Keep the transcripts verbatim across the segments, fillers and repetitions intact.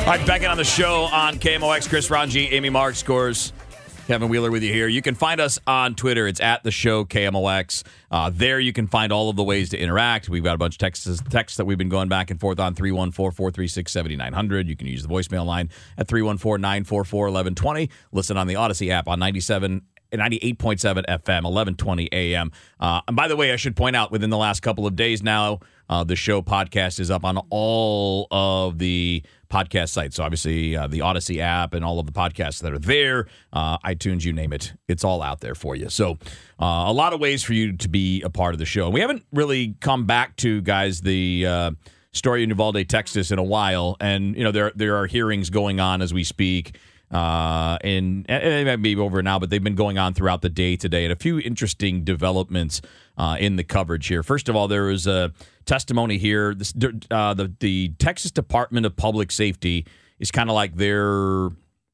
All right, back in on the show on K M O X. Chris Ranji, Amy Mark, Scores. Kevin Wheeler with you here. You can find us on Twitter. It's at the show K M O X. Uh, there you can find all of the ways to interact. We've got a bunch of texts, texts that we've been going back and forth on three one four, four three six, seven nine zero zero. You can use the voicemail line at three one four, nine four four, one one two zero. Listen on the Odyssey app on ninety-seven, ninety-eight point seven F M, eleven twenty A M. Uh, and by the way, I should point out, within the last couple of days now, uh, the show podcast is up on all of the podcast sites. So obviously uh, the Odyssey app and all of the podcasts that are there, uh, iTunes, you name it, it's all out there for you. So uh, a lot of ways for you to be a part of the show. And we haven't really come back to, guys, the uh, story in Uvalde, Texas in a while. And, you know, there there are hearings going on as we speak. Uh, and, and it might be over now, but they've been going on throughout the day today, and a few interesting developments uh, in the coverage here. First of all, there was a testimony here. This, uh, the the Texas Department of Public Safety is kind of like their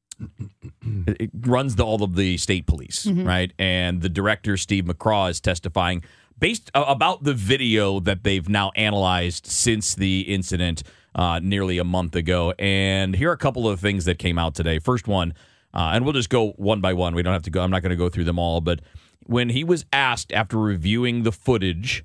it runs the, all of the state police, mm-hmm. right? And the director, Steve McCraw, is testifying based uh, about the video that they've now analyzed since the incident Uh, nearly a month ago. And here are a couple of things that came out today. First one, uh, and we'll just go one by one. We don't have to go. I'm not going to go through them all. But when he was asked after reviewing the footage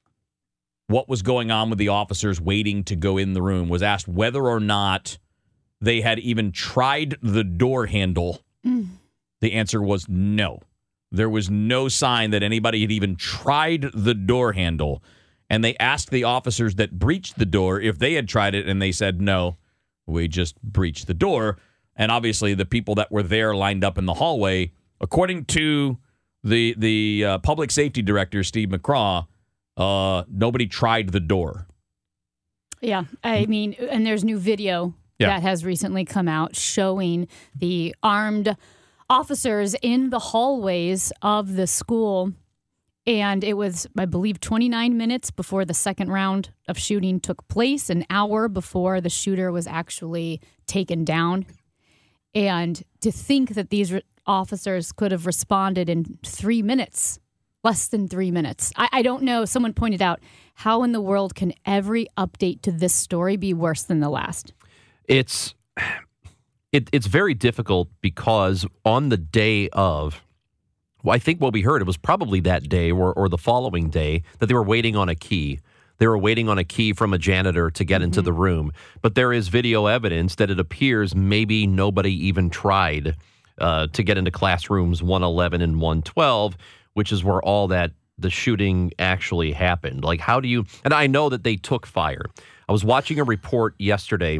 what was going on with the officers waiting to go in the room, was asked whether or not they had even tried the door handle. Mm. The answer was no. There was no sign that anybody had even tried the door handle. And they asked the officers that breached the door if they had tried it, and they said, no, we just breached the door. And obviously the people that were there lined up in the hallway, according to the the uh, public safety director, Steve McCraw, uh, nobody tried the door. Yeah, I mean, and there's new video yeah. that has recently come out showing the armed officers in the hallways of the school. And it was, I believe, twenty-nine minutes before the second round of shooting took place, an hour before the shooter was actually taken down. And to think that these re- officers could have responded in three minutes, less than three minutes. I, I don't know. Someone pointed out, how in the world can every update to this story be worse than the last? It's it, it's very difficult because on the day of, well, I think what we heard, it was probably that day or, or the following day that they were waiting on a key. They were waiting on a key from a janitor to get mm-hmm. into the room. But there is video evidence that it appears maybe nobody even tried uh, to get into classrooms one eleven and one twelve, which is where all that, the shooting actually happened. Like, how do you, and I know that they took fire. I was watching a report yesterday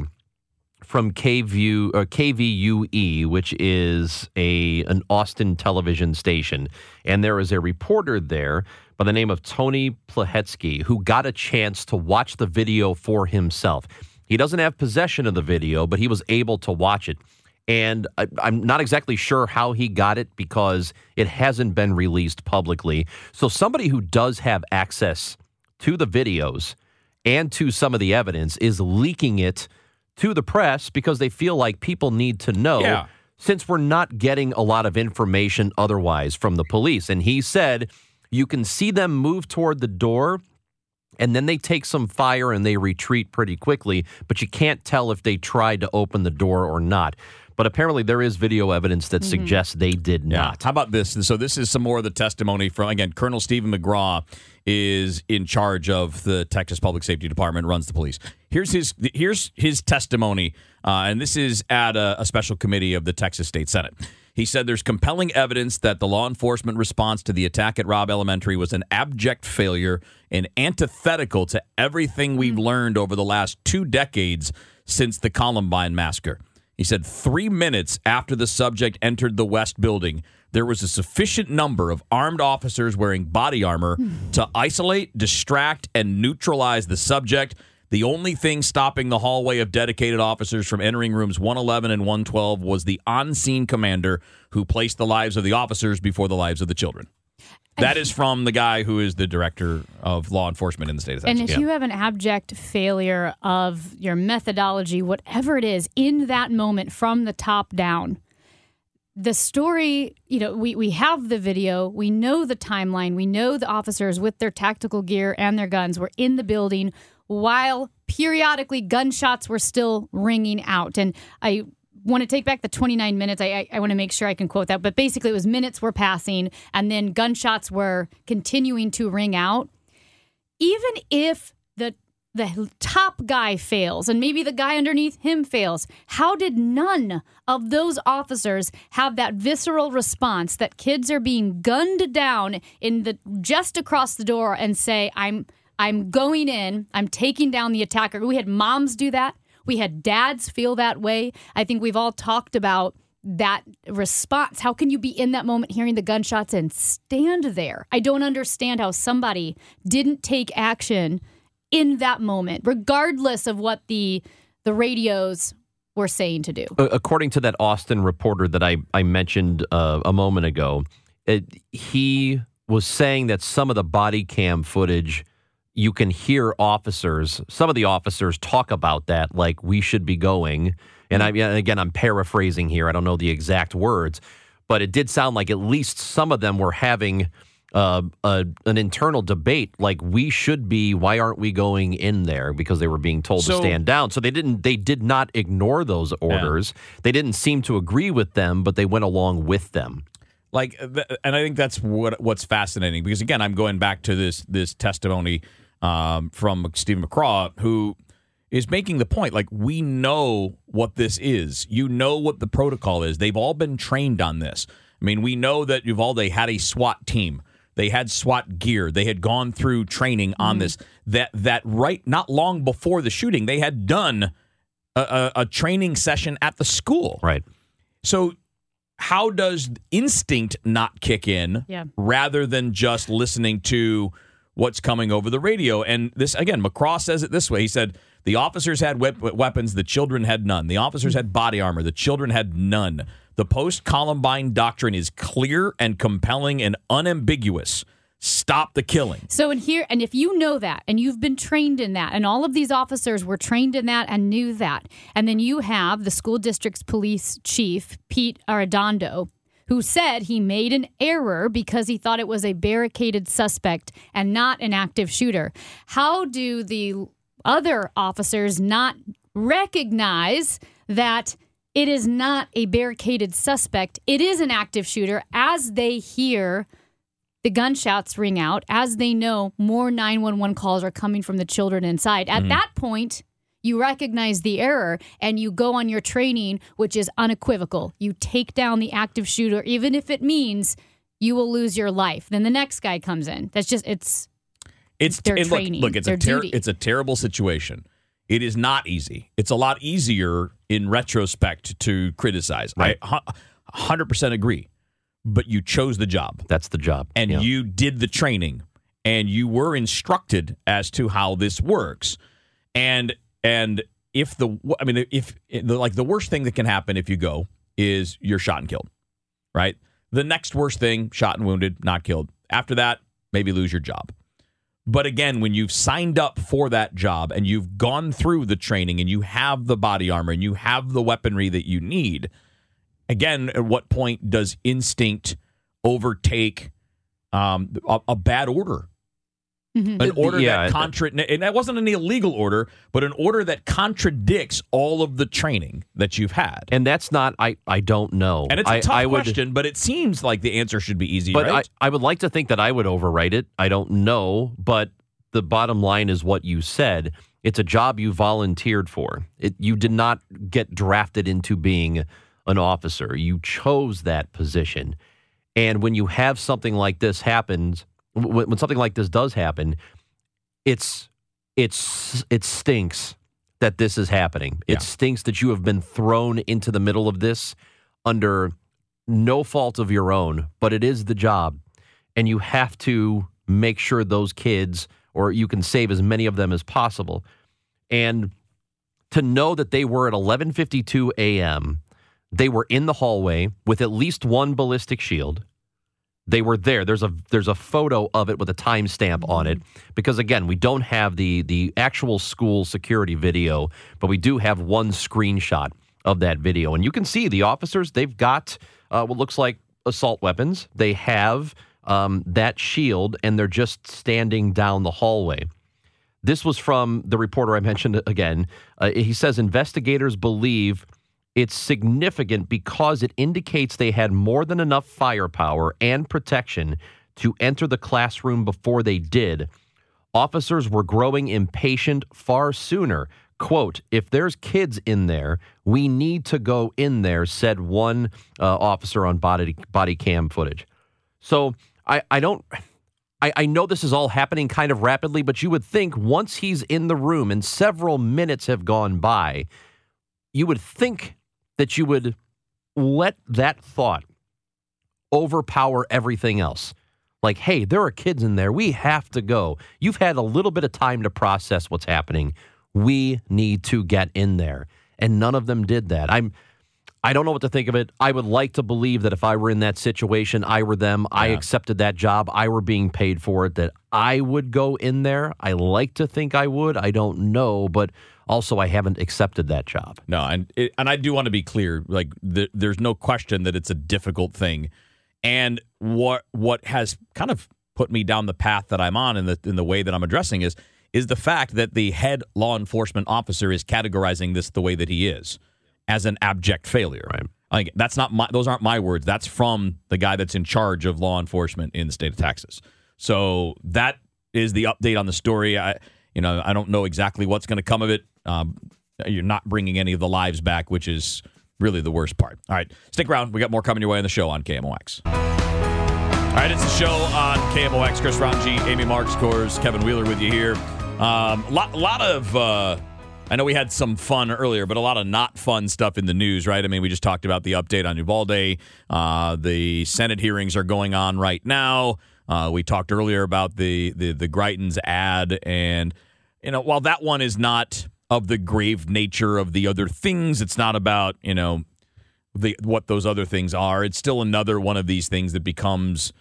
from K V U, uh, K V U E, which is a an Austin television station. And there is a reporter there by the name of Tony Plahetsky who got a chance to watch the video for himself. He doesn't have possession of the video, but he was able to watch it. And I, I'm not exactly sure how he got it because it hasn't been released publicly. So somebody who does have access to the videos and to some of the evidence is leaking it to the press because they feel like people need to know, yeah. since we're not getting a lot of information otherwise from the police. And he said you can see them move toward the door and then they take some fire and they retreat pretty quickly, but you can't tell if they tried to open the door or not. But apparently there is video evidence that mm-hmm. suggests they did yeah. not. How about this? So this is some more of the testimony from, again, Colonel Stephen McGraw is in charge of the Texas Public Safety Department, runs the police. Here's his here's his testimony, uh, and this is at a, a special committee of the Texas State Senate. He said there's compelling evidence that the law enforcement response to the attack at Robb Elementary was an abject failure and antithetical to everything we've learned over the last two decades since the Columbine massacre. He said three minutes after the subject entered the West Building, there was a sufficient number of armed officers wearing body armor to isolate, distract, and neutralize the subject. The only thing stopping the hallway of dedicated officers from entering rooms one eleven and one twelve was the on-scene commander who placed the lives of the officers before the lives of the children. That is from the guy who is the director of law enforcement in the state of Texas. And if yeah. you have an abject failure of your methodology, whatever it is, in that moment from the top down, the story, you know, we, we have the video, we know the timeline, we know the officers with their tactical gear and their guns were in the building while periodically gunshots were still ringing out. And I want to take back the twenty-nine minutes. I, I, I want to make sure I can quote that. But basically, it was minutes were passing, and then gunshots were continuing to ring out. Even if the the top guy fails, and maybe the guy underneath him fails, how did none of those officers have that visceral response that kids are being gunned down in the just across the door and say, I'm I'm going in, I'm taking down the attacker? We had moms do that. We had dads feel that way. I think we've all talked about that response. How can you be in that moment hearing the gunshots and stand there? I don't understand how somebody didn't take action in that moment, regardless of what the the radios were saying to do. According to that Austin reporter that I, I mentioned uh, a moment ago, it, he was saying that some of the body cam footage, you can hear officers, some of the officers talk about that, like, we should be going. And I, again, I'm paraphrasing here. I don't know the exact words, but it did sound like at least some of them were having Uh, a, an internal debate, like, we should be, why aren't we going in there? Because they were being told so, to stand down. So they didn't, they did not ignore those orders. Yeah. They didn't seem to agree with them, but they went along with them. Like, and I think that's what what's fascinating, because again, I'm going back to this this testimony um, from Stephen McCraw, who is making the point, like, we know what this is. You know what the protocol is. They've all been trained on this. I mean, we know that Uvalde had a SWAT team. They had SWAT gear. They had gone through training on mm. this. That that right not long before the shooting, they had done a, a, a training session at the school. Right. So how does instinct not kick in yeah. rather than just listening to what's coming over the radio? And this, again, McCraw says it this way. He said, the officers had we- weapons, the children had none. The officers had body armor, the children had none. The post-Columbine doctrine is clear and compelling and unambiguous. Stop the killing. So in here, and if you know that, and you've been trained in that, and all of these officers were trained in that and knew that, and then you have the school district's police chief, Pete Arredondo, who said he made an error because he thought it was a barricaded suspect and not an active shooter. How do the other officers not recognize that it is not a barricaded suspect? It is an active shooter, as they hear the gunshots ring out, as they know more nine one one calls are coming from the children inside. At mm-hmm. that point, you recognize the error and you go on your training, which is unequivocal. You take down the active shooter, even if it means you will lose your life. Then the next guy comes in. That's just, it's, it's their look, training. Look, it's, their a ter- duty. it's a terrible situation. It is not easy. It's a lot easier in retrospect to criticize. Right. I one hundred percent agree. But you chose the job. That's the job. And yeah. you did the training. And you were instructed as to how this works. And and if the, I mean, if, like, the worst thing that can happen if you go is you're shot and killed, right? The next worst thing, shot and wounded, not killed. After that, maybe lose your job. But again, when you've signed up for that job and you've gone through the training and you have the body armor and you have the weaponry that you need, again, at what point does instinct overtake um, a, a bad order? Mm-hmm. An order yeah, that contra- and that wasn't an illegal order, but an order that contradicts all of the training that you've had. And that's not, I, I don't know. And it's a I, tough I question, would, but it seems like the answer should be easy, but right? I, I would like to think that I would overwrite it. I don't know, but the bottom line is what you said. It's a job you volunteered for. It, you did not get drafted into being an officer. You chose that position. And when you have something like this happens, when, when something like this does happen, it's it's it stinks that this is happening. It yeah. stinks that you have been thrown into the middle of this under no fault of your own, but it is the job. And you have to make sure those kids, or you can save as many of them as possible. And to know that they were at eleven fifty-two a.m., they were in the hallway with at least one ballistic shield. They were there. There's a there's a photo of it with a timestamp on it because, again, we don't have the the actual school security video, but we do have one screenshot of that video. And you can see the officers, they've got uh, what looks like assault weapons. They have um, that shield, and they're just standing down the hallway. This was from the reporter I mentioned again. Uh, he says investigators believe it's significant because it indicates they had more than enough firepower and protection to enter the classroom before they did. Officers were growing impatient far sooner. Quote, if there's kids in there, we need to go in there, said one uh, officer on body body cam footage. So I, I don't, I, I know this is all happening kind of rapidly, but you would think once he's in the room and several minutes have gone by, you would think that you would let that thought overpower everything else. Like, hey, there are kids in there. We have to go. You've had a little bit of time to process what's happening. We need to get in there. And none of them did that. I'm, I don't know what to think of it. I would like to believe that if I were in that situation, I were them, yeah. I accepted that job, I were being paid for it, that I would go in there. I like to think I would. I don't know, but also I haven't accepted that job. No, and it, and I do want to be clear. Like, the, there's no question that it's a difficult thing. And what what has kind of put me down the path that I'm on in the in the way that I'm addressing is is the fact that the head law enforcement officer is categorizing this the way that he is, as an abject failure. Right. Like, that's not my, those aren't my words. That's from the guy that's in charge of law enforcement in the state of Texas. So that is the update on the story. I, you know, I don't know exactly what's going to come of it. Um, you're not bringing any of the lives back, which is really the worst part. All right, stick around. We got more coming your way on the show on K M O X. All right, it's the show on K M O X. Chris Ranji, Amy Marks, Scores, Kevin Wheeler with you here. Um, lot, lot of, uh, I know we had some fun earlier, but a lot of not fun stuff in the news, right? I mean, we just talked about the update on Uvalde. Uh, the Senate hearings are going on right now. Uh, we talked earlier about the, the, the Greitens ad. And, you know, while that one is not of the grave nature of the other things, it's not about, you know, the what those other things are. It's still another one of these things that becomes,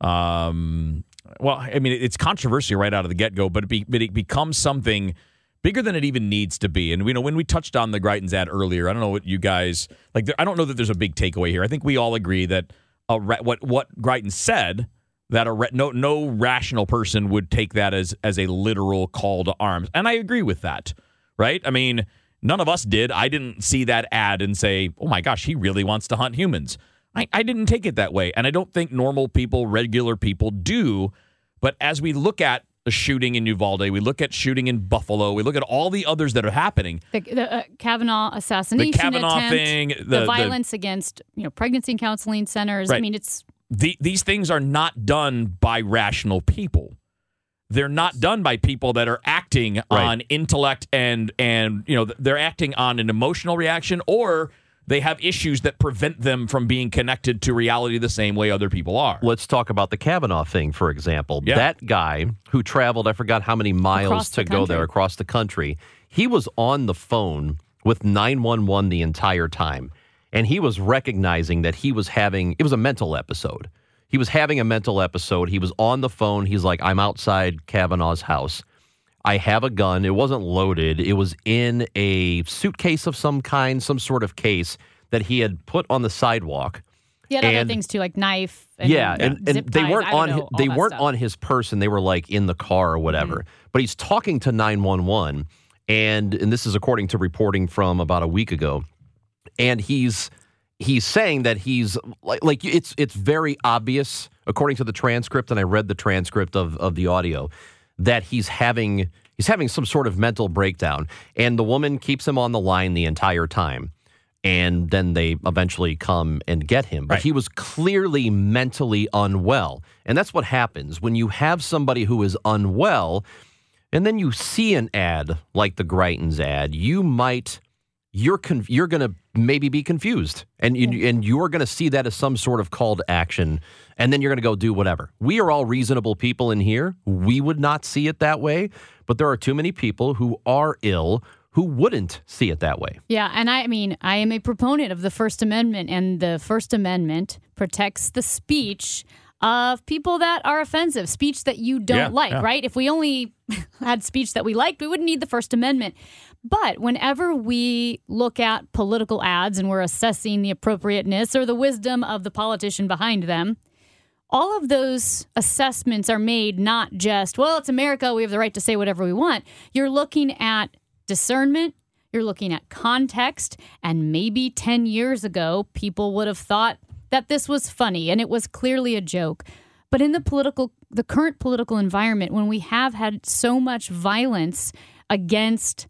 um, well, I mean, it's controversial right out of the get-go, but it, be, but it becomes something bigger than it even needs to be. And, you know, when we touched on the Greitens ad earlier, I don't know what you guys, like, I don't know that there's a big takeaway here. I think we all agree that a re- what what Greitens said, that a re- no no rational person would take that as as a literal call to arms. And I agree with that, right? I mean, none of us did. I didn't see that ad and say, oh, my gosh, he really wants to hunt humans. I, I didn't take it that way. And I don't think normal people, regular people do. But as we look at the shooting in Uvalde, we look at shooting in Buffalo, we look at all the others that are happening. The, the uh, Kavanaugh assassination the Kavanaugh attempt, thing, the, the violence the, against you know pregnancy counseling centers. Right. I mean, it's the, these things are not done by rational people. They're not done by people that are acting right. on intellect and and you know they're acting on an emotional reaction, or they have issues that prevent them from being connected to reality the same way other people are. Let's talk about the Kavanaugh thing, for example. Yeah. That guy who traveled, I forgot how many miles to go there across the country, he was on the phone with nine one one the entire time. And he was recognizing that he was having, it was a mental episode. He was having a mental episode. He was on the phone. He's like, I'm outside Kavanaugh's house. I have a gun. It wasn't loaded. It was in a suitcase of some kind, some sort of case that he had put on the sidewalk. He had and, other things too, like knife. And yeah, and, and zip they ties. weren't on. Know, His, they weren't stuff. on his person. They were like in the car or whatever. Mm-hmm. But he's talking to nine one one, and and this is according to reporting from about a week ago, and he's he's saying that he's like like it's it's very obvious according to the transcript, and I read the transcript of of the audio, that he's having he's having some sort of mental breakdown, and the woman keeps him on the line the entire time, and then they eventually come and get him. But right. he was clearly mentally unwell, and that's what happens when you have somebody who is unwell, and then you see an ad like the Greitens ad. You might you're conf- you're going to maybe be confused, and you, and you're going to see that as some sort of call to action. And then you're going to go do whatever. We are all reasonable people in here. We would not see it that way. But there are too many people who are ill who wouldn't see it that way. Yeah, and I mean, I am a proponent of the First Amendment, and the First Amendment protects the speech of people that are offensive, speech that you don't yeah, like, yeah. right? If we only had speech that we liked, we wouldn't need the First Amendment. But whenever we look at political ads and we're assessing the appropriateness or the wisdom of the politician behind them, all of those assessments are made not just, well, it's America, we have the right to say whatever we want. You're looking at discernment, you're looking at context, and maybe ten years ago, people would have thought that this was funny and it was clearly a joke. But in the political, the current political environment, when we have had so much violence against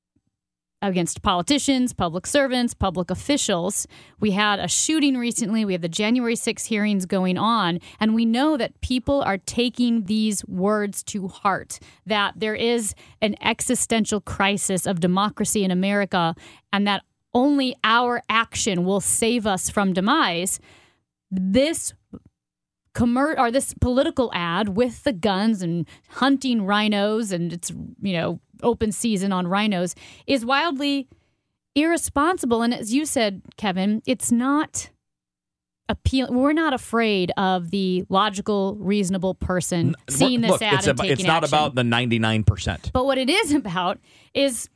against politicians, public servants, public officials. We had a shooting recently. We have the January sixth hearings going on. And we know that people are taking these words to heart, that there is an existential crisis of democracy in America, and that only our action will save us from demise. This commer- or this political ad with the guns and hunting rhinos, and it's, you know, open season on rhinos, is wildly irresponsible. And as you said, Kevin, it's not appeal. We're not afraid of the logical, reasonable person seeing this Look, ad it's and about, taking It's not action. about the ninety-nine percent. But what it is about is,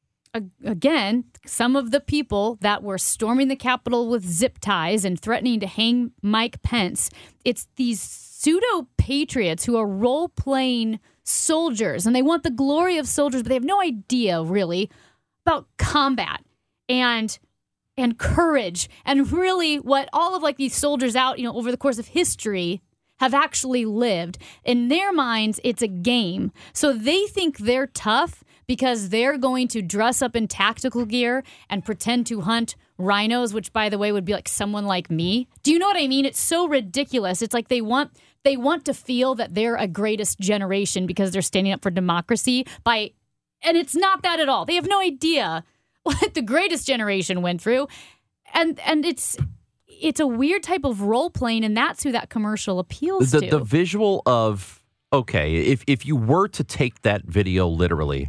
again, some of the people that were storming the Capitol with zip ties and threatening to hang Mike Pence. It's these pseudo-patriots who are role-playing soldiers, and they want the glory of soldiers, but they have no idea, really, about combat and and courage and really what all of like these soldiers out, you know, over the course of history have actually lived. In their minds, it's a game. So they think they're tough because they're going to dress up in tactical gear and pretend to hunt rhinos, which, by the way, would be like someone like me. Do you know what I mean? It's so ridiculous. It's like they want they want to feel that they're a greatest generation because they're standing up for democracy by, and it's not that at all. They have no idea what the greatest generation went through. And and it's it's a weird type of role playing, and that's who that commercial appeals the, to. The visual of, okay, if if you were to take that video literally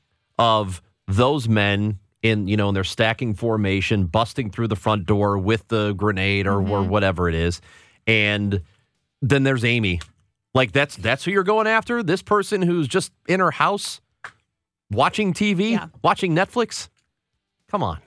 of those men in, you know, in their stacking formation, busting through the front door with the grenade or, mm-hmm. or whatever it is, and then there's Amy. Like, that's that's who you're going after? This person who's just in her house watching T V, yeah. watching Netflix? Come on.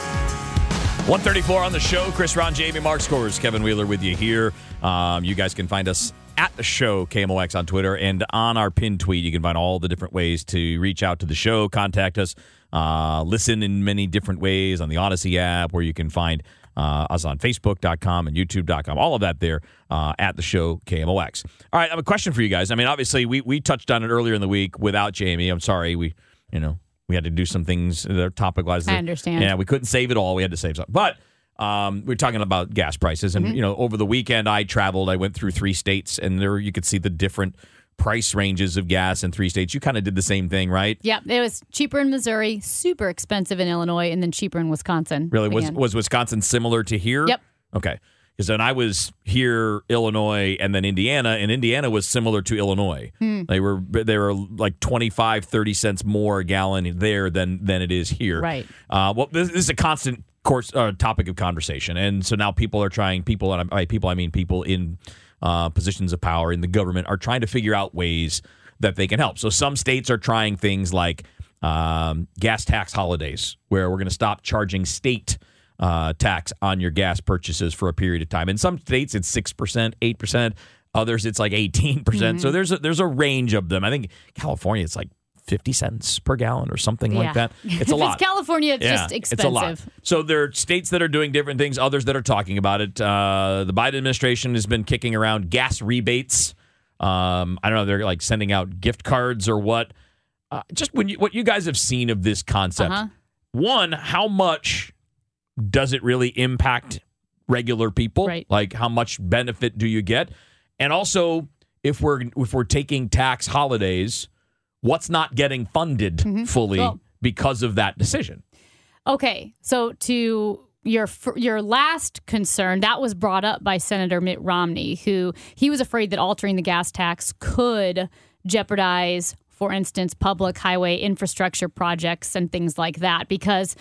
one thirty-four on the show. Chris, Ron, Jamie, Mark Scores. Kevin Wheeler with you here. Um, you guys can find us at the show, K M O X on Twitter, and on our pinned tweet, you can find all the different ways to reach out to the show, contact us, uh, listen in many different ways on the Odyssey app, where you can find uh, us on Facebook dot com and YouTube dot com. All of that there uh, at the show, K M O X. All right, I have a question for you guys. I mean, obviously, we we touched on it earlier in the week without Jamie. I'm sorry, we, you know, we had to do some things that are topical. I understand. Yeah, we couldn't save it all. We had to save some. But um, we're talking about gas prices. And, mm-hmm. you know, over the weekend I traveled. I went through three states, and there you could see the different price ranges of gas in three states. You kind of did the same thing, right? Yeah, it was cheaper in Missouri, super expensive in Illinois, and then cheaper in Wisconsin. Really? Was, was Wisconsin similar to here? Yep. Okay. Because then I was here, Illinois, and then Indiana, and Indiana was similar to Illinois. Hmm. They were they were like twenty-five, thirty cents more a gallon there than than it is here. Right. Uh, well, this, this is a constant course uh, topic of conversation, and so now people are trying. People, and by people I mean people in uh, positions of power in the government are trying to figure out ways that they can help. So some states are trying things like um, gas tax holidays, where we're going to stop charging state Uh, tax on your gas purchases for a period of time. In some states, it's six percent, eight percent. Others, it's like eighteen percent. Mm-hmm. So there's a, there's a range of them. I think California, it's like fifty cents per gallon or something yeah. like that. It's a if lot. It's California, it's yeah, just expensive. It's a lot. So there are states that are doing different things, others that are talking about it. Uh, the Biden administration has been kicking around gas rebates. Um, I don't know, they're like sending out gift cards or what. Uh, just when you, what you guys have seen of this concept. Uh-huh. One, how much does it really impact regular people? Right. Like, how much benefit do you get? And also, if we're if we're taking tax holidays, what's not getting funded mm-hmm. fully well, because of that decision? Okay, so to your your last concern, that was brought up by Senator Mitt Romney, who he was afraid that altering the gas tax could jeopardize, for instance, public highway infrastructure projects and things like that, because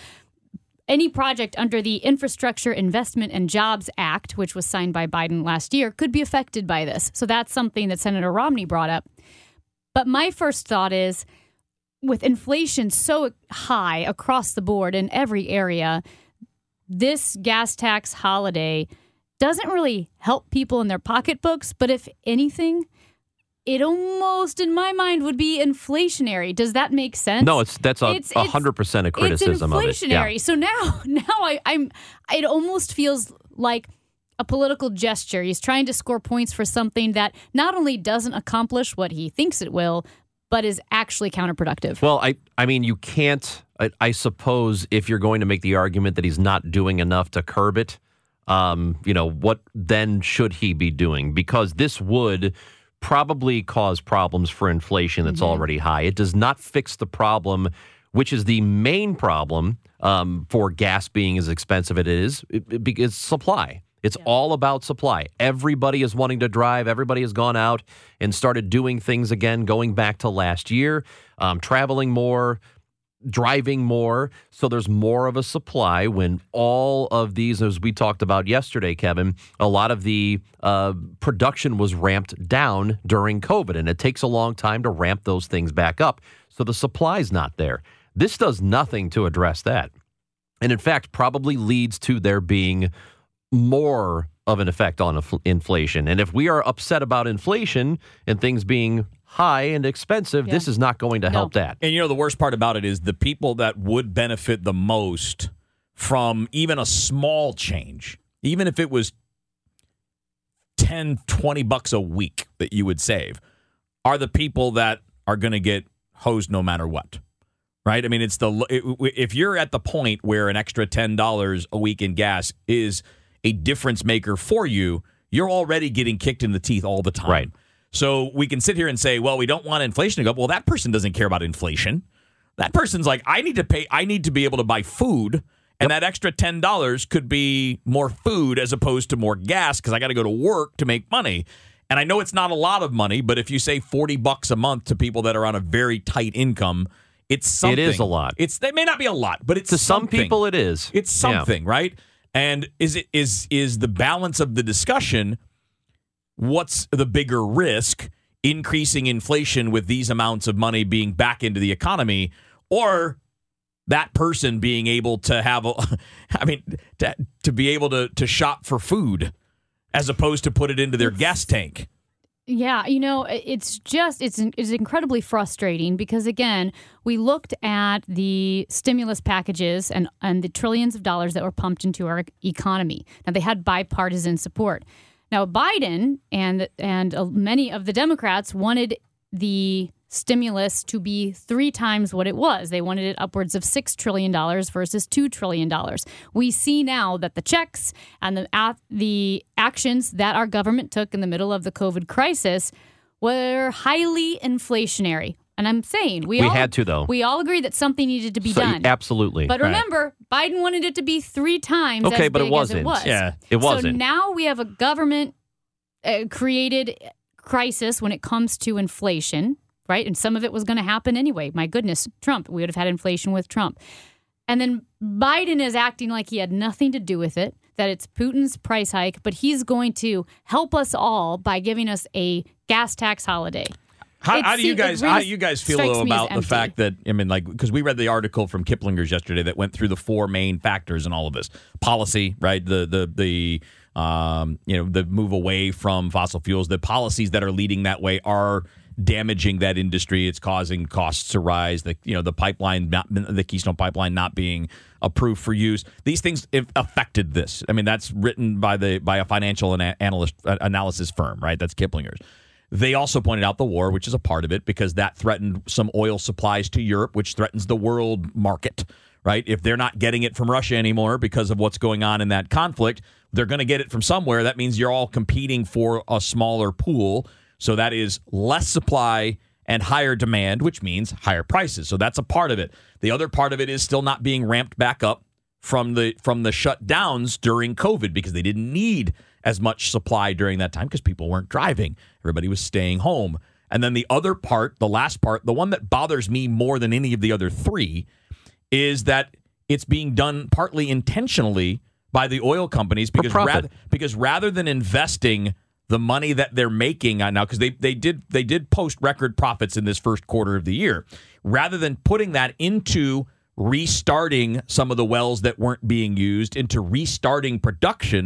any project under the Infrastructure Investment and Jobs Act, which was signed by Biden last year, could be affected by this. So that's something that Senator Romney brought up. But my first thought is, with inflation so high across the board in every area, this gas tax holiday doesn't really help people in their pocketbooks, but if anything, it almost, in my mind, would be inflationary. Does that make sense? No, it's that's a It's- a it's- hundred percent a criticism it's of it. inflationary. Yeah. So now, now I, I'm. It almost feels like a political gesture. He's trying to score points for something that not only doesn't accomplish what he thinks it will, but is actually counterproductive. Well, I I mean, you can't. I, I suppose if you're going to make the argument that he's not doing enough to curb it, um, you know, what then should he be doing? Because this would probably cause problems for inflation that's mm-hmm. already high. It does not fix the problem, which is the main problem um, for gas being as expensive as it is, it, it, it's supply. It's yeah. all about supply. Everybody is wanting to drive. Everybody has gone out and started doing things again, going back to last year, um, traveling more, driving more. So there's more of a supply when all of these, as we talked about yesterday, Kevin, a lot of the uh, production was ramped down during COVID, and it takes a long time to ramp those things back up. So the supply's not there. This does nothing to address that. And in fact, probably leads to there being more of an effect on inf- inflation. And if we are upset about inflation and things being high and expensive, yeah. this is not going to no. help that. And you know, the worst part about it is the people that would benefit the most from even a small change, even if it was ten, twenty bucks a week that you would save, are the people that are going to get hosed no matter what. Right? I mean, it's the it, if you're at the point where an extra ten dollars a week in gas is a difference maker for you, you're already getting kicked in the teeth all the time. Right. So we can sit here and say, well, we don't want inflation to go up. Well, that person doesn't care about inflation. That person's like, I need to pay, I need to be able to buy food, and yep. that extra ten dollars could be more food as opposed to more gas because I got to go to work to make money. And I know it's not a lot of money, but if you say forty bucks a month to people that are on a very tight income, it's something. It is a lot. It's It may not be a lot, but it's to something. some people it is. It's something, yeah. right? And is it is is the balance of the discussion, what's the bigger risk, increasing inflation with these amounts of money being back into the economy, or that person being able to have, a, I mean, to, to be able to, to shop for food as opposed to put it into their it's, gas tank? Yeah, you know, it's just, it's it's incredibly frustrating because, again, we looked at the stimulus packages and, and the trillions of dollars that were pumped into our economy. Now, they had bipartisan support. Now, Biden and and many of the Democrats wanted the stimulus to be three times what it was. They wanted it upwards of six trillion dollars versus two trillion dollars. We see now that the checks and the, uh, the actions that our government took in the middle of the COVID crisis were highly inflationary. And I'm saying we, we all had to, though. We all agree that something needed to be so, done. Absolutely. But remember, right. Biden wanted it to be three times okay, as but big it wasn't. as it was. Yeah, it wasn't. So now we have a government uh, created crisis when it comes to inflation. Right. And some of it was going to happen anyway. My goodness, Trump. We would have had inflation with Trump. And then Biden is acting like he had nothing to do with it, that it's Putin's price hike, but he's going to help us all by giving us a gas tax holiday. How, how do you guys really how do you guys feel though, about the fact that, I mean, like, because we read the article from Kiplinger's yesterday that went through the four main factors in all of this. Policy, right? The the the um, you know, the move away from fossil fuels, the policies that are leading that way are damaging that industry. It's causing costs to rise. The you know the pipeline, not, the Keystone Pipeline, not being approved for use. These things have affected this. I mean, that's written by the by a financial ana- analyst uh, analysis firm, right? That's Kiplinger's. They also pointed out the war, which is a part of it, because that threatened some oil supplies to Europe, which threatens the world market, right? If they're not getting it from Russia anymore because of what's going on in that conflict, they're going to get it from somewhere. That means you're all competing for a smaller pool. So that is less supply and higher demand, which means higher prices. So that's a part of it. The other part of it is still not being ramped back up from the from the shutdowns during COVID because they didn't need as much supply during that time because people weren't driving. Everybody was staying home. And then the other part, the last part, the one that bothers me more than any of the other three is that it's being done partly intentionally by the oil companies because rather, because rather than investing the money that they're making on now, because they, they did they did post record profits in this first quarter of the year, rather than putting that into restarting some of the wells that weren't being used, into restarting production,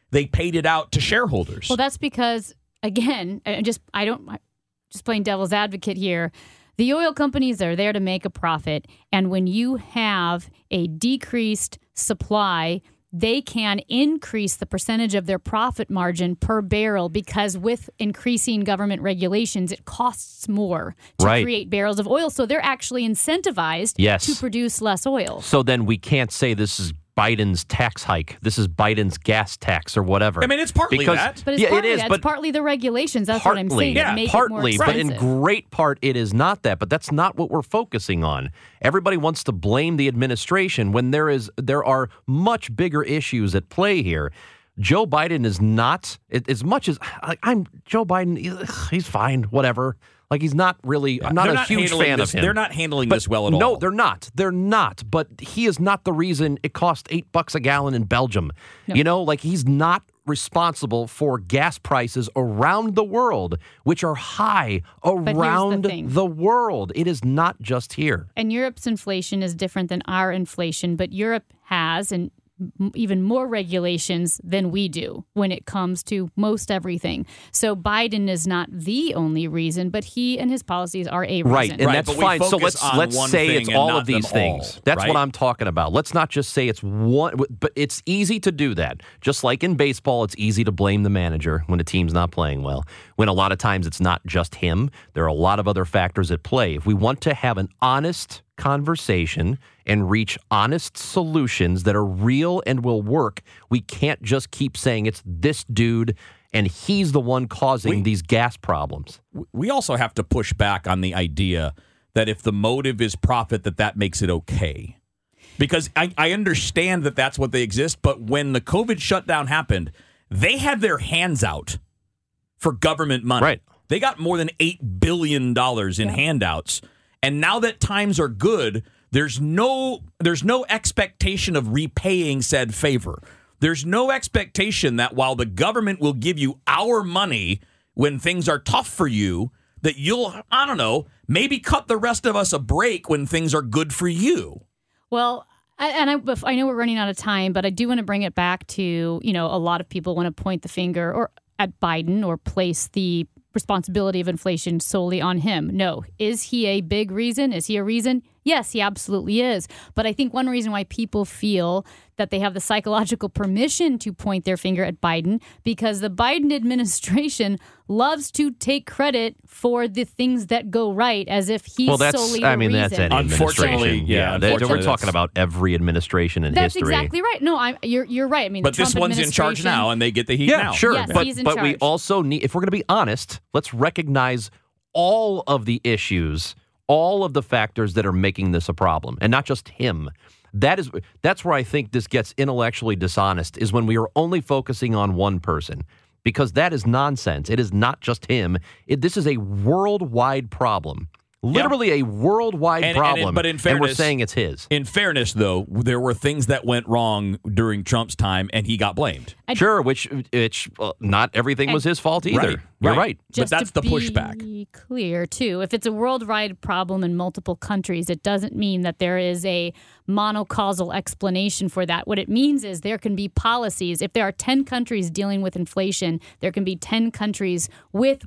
they paid it out to shareholders. Well, that's because, again, I just I don't just playing devil's advocate here. The oil companies are there to make a profit, and when you have a decreased supply, they can increase the percentage of their profit margin per barrel because with increasing government regulations, it costs more to right. create barrels of oil. So they're actually incentivized yes. to produce less oil. So then we can't say this is Biden's tax hike. This is Biden's gas tax or whatever. I mean, it's partly because, that. But it's yeah, partly it is, that. but It's partly the regulations. That's partly, what I'm saying. Yeah, make partly, it more but in expensive. great part, it is not that. But that's not what we're focusing on. Everybody wants to blame the administration when there is there are much bigger issues at play here. Joe Biden is not, as much as like, I'm Joe Biden, he's fine, whatever. Like, he's not really, I'm not They're a not huge handling fan this, of him. They're not handling But this well at all. No, they're not. They're not. But he is not the reason it cost eight bucks a gallon in Belgium. No. You know, like, he's not responsible for gas prices around the world, which are high around the the, thing. the world. It is not just here. And Europe's inflation is different than our inflation, but Europe has, and m- even more regulations than we do when it comes to most everything. So Biden is not the only reason, but he and his policies are a reason. Right, and Right, that's but we fine. So focus let's on let's one say thing it's and all not of these them things. all, That's right? what I'm talking about. Let's not just say it's one, but it's easy to do that. Just like in baseball, it's easy to blame the manager when a team's not playing well. When a lot of times it's not just him. There are a lot of other factors at play. If we want to have an honest conversation and reach honest solutions that are real and will work, we can't just keep saying it's this dude and he's the one causing We- these gas problems. We also have to push back on the idea that if the motive is profit, that that makes it okay. Because I, I understand that that's what they exist, but when the COVID shutdown happened, they had their hands out for government money. Right. They got more than eight billion dollars in Yeah. handouts. And now that times are good, there's no there's no expectation of repaying said favor. There's no expectation that while the government will give you our money when things are tough for you, that you'll, I don't know, maybe cut the rest of us a break when things are good for you. Well, I- and I, I know we're running out of time, but I do want to bring it back to, you know, a lot of people want to point the finger or at Biden or place the responsibility of inflation solely on him. No. Is he a big reason? Is he a reason? Yes, he absolutely is. But I think one reason why people feel that they have the psychological permission to point their finger at Biden, because the Biden administration loves to take credit for the things that go right as if he's Well, that's, solely I the mean, that's reason. any Unfortunately, administration. yeah, they- unfortunately, we're talking that's- about every administration in That's history. exactly right. No, I'm, you're you're right. I mean, But the this Trump one's in charge administration- now, and they get the heat Yeah, now. sure. Yes, but he's in but we charge. also need, if we're going to be honest, let's recognize all of the issues, all of the factors that are making this a problem, and not just him. That is that's where I think this gets intellectually dishonest, is when we are only focusing on one person, because that is nonsense. It is not just him. It, this is a worldwide problem. Literally a worldwide And- and it- problem. but in and we're fairness- saying it's his. In fairness, though, there were things that went wrong during Trump's time, and he got blamed. I- Sure, which which well, not everything was And- his fault either. Right, You're right. right. But Just that's to the pushback. Be clear too, if it's a worldwide problem in multiple countries, it doesn't mean that there is a monocausal explanation for that. What it means is there can be policies. If there are ten countries dealing with inflation, there can be ten countries with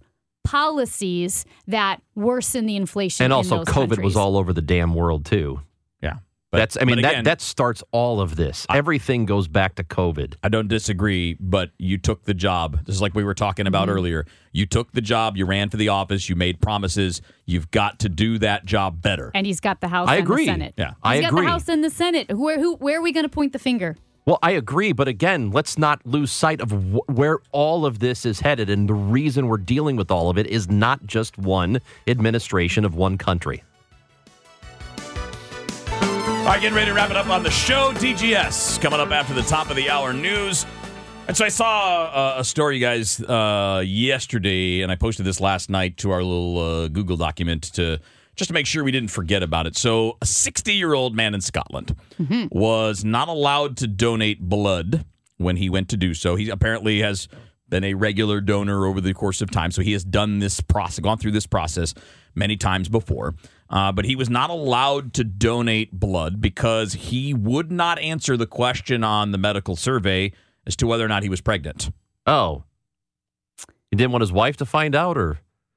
policies that worsen the inflation. And in also, those COVID was countries. all over the damn world too. Yeah. But, That's, I mean, but that again, that starts all of this. Everything goes back to COVID. I don't disagree, but you took the job. This is like we were talking about Mm-hmm. earlier. You took the job. You ran for the office. You made promises. You've got to do that job better. And he's got the House I and agree. the Senate. Yeah. He's I got agree. the House and the Senate. Where who where are we going to point the finger? Well, I agree, but again, let's not lose sight of wh- where all of this is headed, and the reason we're dealing with all of it is not just one administration of one country. All right, getting ready to wrap it up on the show. D G S coming up after the top of the hour news. And so I saw a, a story, guys, uh, yesterday, and I posted this last night to our little uh, Google document to just to make sure we didn't forget about it. So a sixty-year-old man in Scotland was not allowed to donate blood when he went to do so. He apparently has been a regular donor over the course of time, so he has done this process, gone through this process many times before. Uh, but he was not allowed to donate blood because he would not answer the question on the medical survey as to whether or not he was pregnant. Oh. He didn't want his wife to find out, or?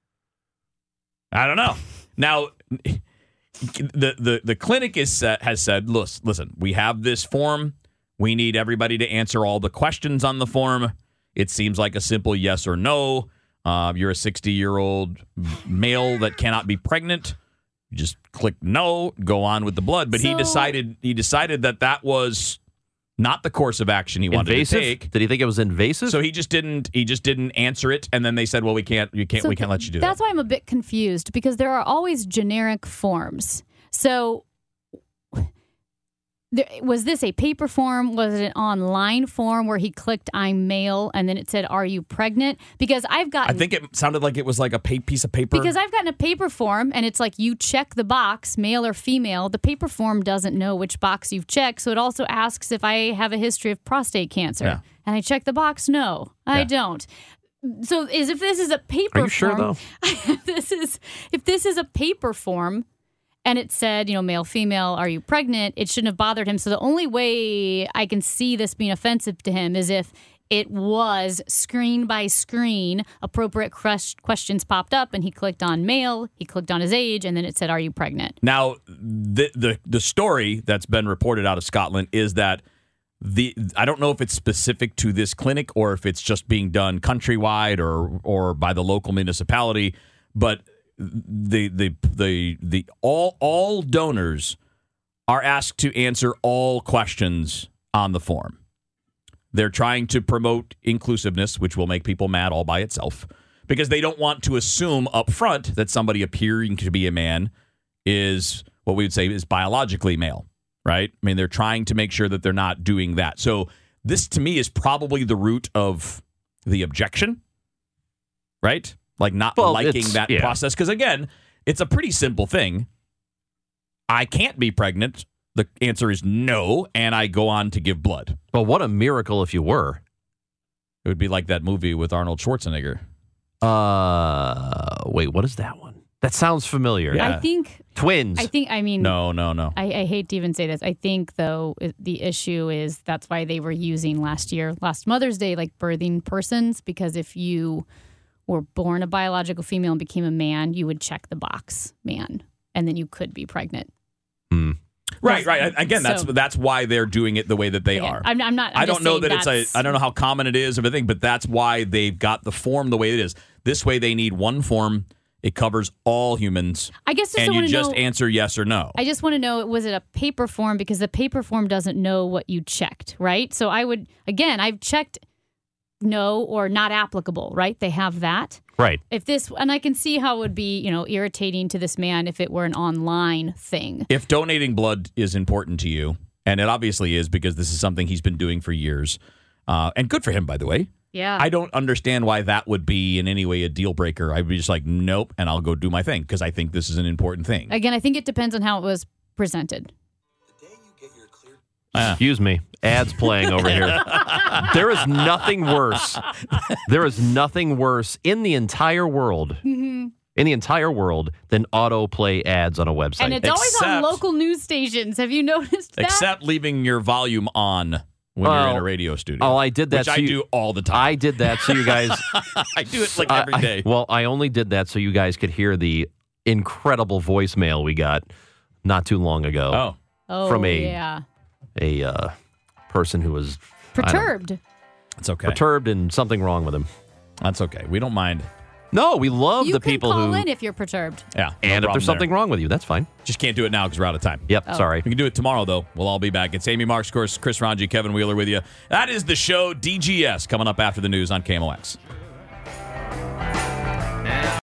I don't know. Now, the the, the clinic is set, has said, listen, listen, we have this form. We need everybody to answer all the questions on the form. It seems like a simple yes or no. Uh, you're a sixty-year-old male that cannot be pregnant. You just click no, go on with the blood. But So- he decided he decided that that was not the course of action he wanted Invasive? to take. Did he think it was invasive? So he just didn't. He just didn't answer it, and then they said, "Well, we can't. You can't. So we can't let you do That's that." why I'm a bit confused, because there are always generic forms. So there, was this a paper form? Was it an online form where he clicked "I'm male" and then it said "Are you pregnant"? Because I've I gotten think it sounded like it was like a pa- piece of paper. because I've gotten a paper form and it's like you check the box, male or female. The paper form doesn't know which box you've checked, so it also asks if I have a history of prostate cancer. Yeah. And I check the box, no, I Yeah. don't. So is if this is a paper Are you sure, form, this is if this is a paper form and it said, you know, male, female, are you pregnant? It shouldn't have bothered him. So the only way I can see this being offensive to him is if it was screen by screen, appropriate crush- questions popped up and he clicked on male, he clicked on his age, and then it said, are you pregnant? Now, the the the story that's been reported out of Scotland is that the I don't know if it's specific to this clinic or if it's just being done countrywide or or by the local municipality, but the the the the all all donors are asked to answer all questions on the form. They're trying to promote inclusiveness, which will make people mad all by itself, because they don't want to assume up front that somebody appearing to be a man is what we would say is biologically male, right? I mean, they're trying to make sure that they're not doing that. So this, to me, is probably the root of the objection, right? Like not Well, liking it's- that yeah. process. Because, again, it's a pretty simple thing. I can't be pregnant. The answer is no, and I go on to give blood. But what a miracle if you were. It would be like that movie with Arnold Schwarzenegger. Uh, wait, what is that one? That sounds familiar. Yeah. I think, Twins. I think, I mean, No, no, no. I, I hate to even say this. I think, though, it, the issue is that's why they were using last year, last Mother's Day, like birthing persons, because if you were born a biological female and became a man, you would check the box, man, and then you could be pregnant. Hmm. Right, right. Again, that's So- that's why they're doing it the way that they Again, are. I'm, I'm not. I'm I don't just know saying that it's that's- a. I don't know how common it is or everything, but that's why they've got the form the way it is. This way, they need one form. It covers all humans, I guess just and you want to just know. answer yes or no. I just want to know, was it a paper form? Because the paper form doesn't know what you checked, right? So I would, again, I've checked no or not applicable, right? They have that. Right. If this, and I can see how it would be, you know, irritating to this man if it were an online thing. If donating blood is important to you, and it obviously is because this is something he's been doing for years, uh, and good for him, by the way. Yeah. I don't understand why that would be in any way a deal breaker. I'd be just like, nope, and I'll go do my thing because I think this is an important thing. Again, I think it depends on how it was presented. Ah. Excuse me. Ads playing over here. There is nothing worse. There is nothing worse in the entire world. Mm-hmm. In the entire world than autoplay ads on a website. And it's always on Except- local news stations. Have you noticed that? Except leaving your volume on when you're in Well, a radio studio. oh, I did that Which so I you- do all the time. I did that so you guys. I do it like I- every I- day. well, I only did that so you guys could hear the incredible voicemail we got not too long ago. oh. oh, from a- yeah. A uh, person who was I don't- Perturbed. It's okay. perturbed and something wrong with him. That's okay. We don't mind. No, we love You the can people call who. in if you're perturbed. Yeah. no and if problem there's something there. wrong with you, that's fine. Just can't do it now because we're out of time. Yep, Oh. sorry. We can do it tomorrow, though. We'll all be back. It's Amy Marks, of course, Chris Ranji, Kevin Wheeler with you. That is the show D G S coming up after the news on K M O X.